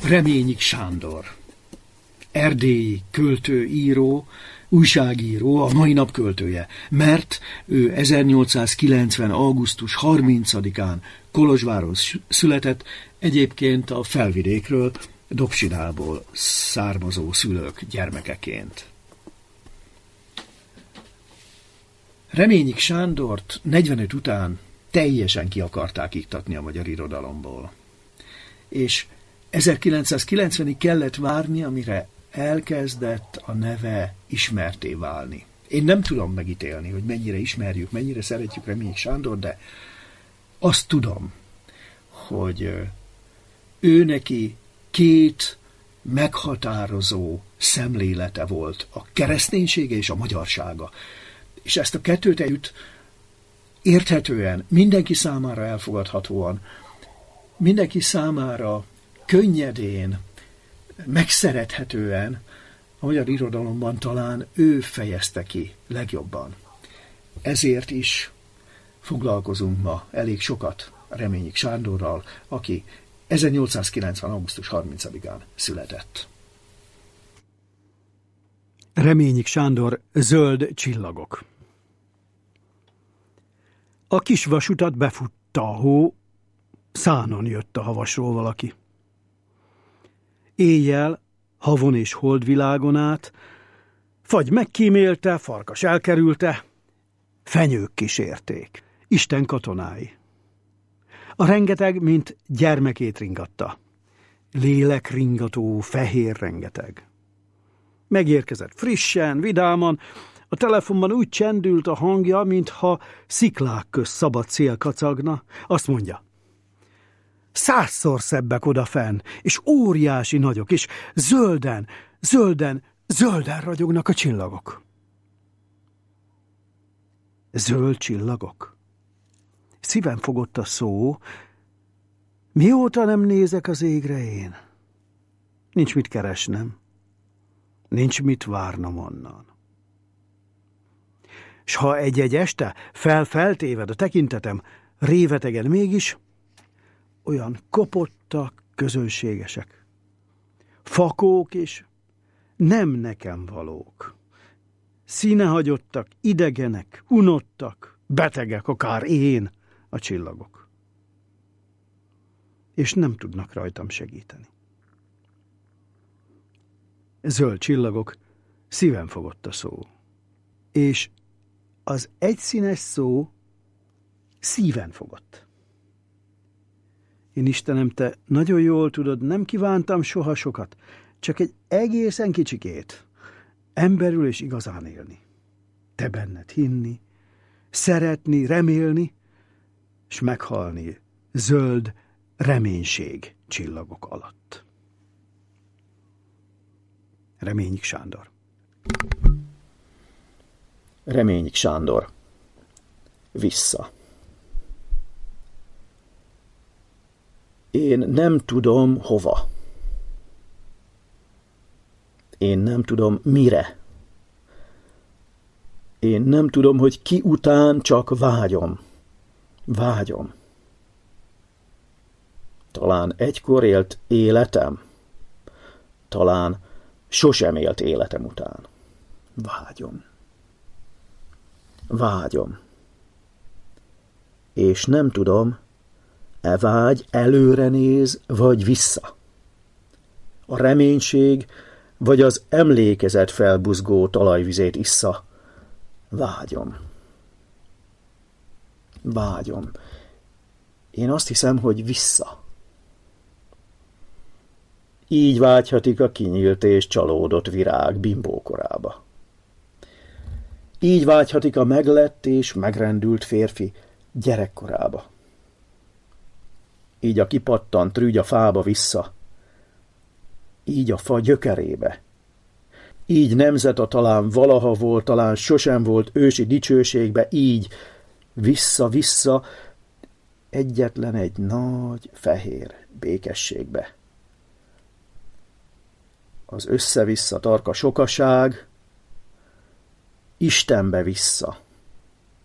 Reményik Sándor, erdélyi költő, író, újságíró, a mai nap költője, mert ő 1890. augusztus 30-án Kolozsváron született, egyébként a Felvidékről, Dobsinálból származó szülők gyermekeként. Reményik Sándort 45 után teljesen ki akarták iktatni a magyar irodalomból. És 1990-ig kellett várni, amire elkezdett a neve ismertté válni. Én nem tudom megítélni, hogy mennyire ismerjük, mennyire szeretjük Reményik Sándor, de azt tudom, hogy ő neki két meghatározó szemlélete volt, a kereszténysége és a magyarsága. És ezt a kettőt együtt érthetően, mindenki számára elfogadhatóan, mindenki számára könnyedén, megszerethetően a magyar irodalomban talán ő fejezte ki legjobban. Ezért is foglalkozunk ma elég sokat Reményik Sándorral, aki 1890. augusztus 30-án született. Reményik Sándor, Zöld csillagok. A kis vasutat befutta a hó, szánon jött a havasról valaki. Éjjel, havon és holdvilágon át, fagy megkímélte, farkas elkerülte, fenyők kísérték, Isten katonái. A rengeteg, mint gyermekét ringatta. Lélek ringató, fehér rengeteg. Megérkezett frissen, vidáman, a telefonban úgy csendült a hangja, mintha sziklák közt szabad szél kacagna. Azt mondja: 100-szor szebbek odafenn, és óriási nagyok, és zölden ragyognak a csillagok. Zöld csillagok? Szívem fogott a szó. Mióta nem nézek az égre én? Nincs mit keresnem. Nincs mit várnom onnan. S ha egy-egy este feltéved a tekintetem, révetegen mégis, olyan kopottak, közönségesek. Fakók és nem nekem valók. Színehagyottak, idegenek, unottak, betegek, akár én, a csillagok. És nem tudnak rajtam segíteni. Zöld csillagok, szívem fogott a szó. És az egyszínes szó szíven fogott. Én Istenem, te nagyon jól tudod, nem kívántam soha sokat, csak egy egészen kicsikét, emberül és igazán élni. Te benned hinni, szeretni, remélni, és meghalni zöld reménység csillagok alatt. Reményik Sándor. Reményik Sándor. Vissza. Én nem tudom hova. Én nem tudom mire. Én nem tudom, hogy ki után, csak vágyom. Vágyom. Talán egykor élt életem. Talán sosem élt életem után. Vágyom. Vágyom. És nem tudom, e vágy előre néz, vagy vissza. A reménység, vagy az emlékezet felbuzgó talajvizét issza. Vágyom. Vágyom. Én azt hiszem, hogy vissza. Így vágyhatik a kinyílt és csalódott virág bimbókorába. Így vágyhatik a meglett és megrendült férfi gyerekkorába. Így a kipattant rügy a fába vissza. Így a fa gyökerébe. Így nemzet a talán valaha volt, talán sosem volt ősi dicsőségbe, így vissza-vissza egyetlen egy nagy, fehér békességbe. Az össze-vissza tarka sokaság, Istenbe vissza.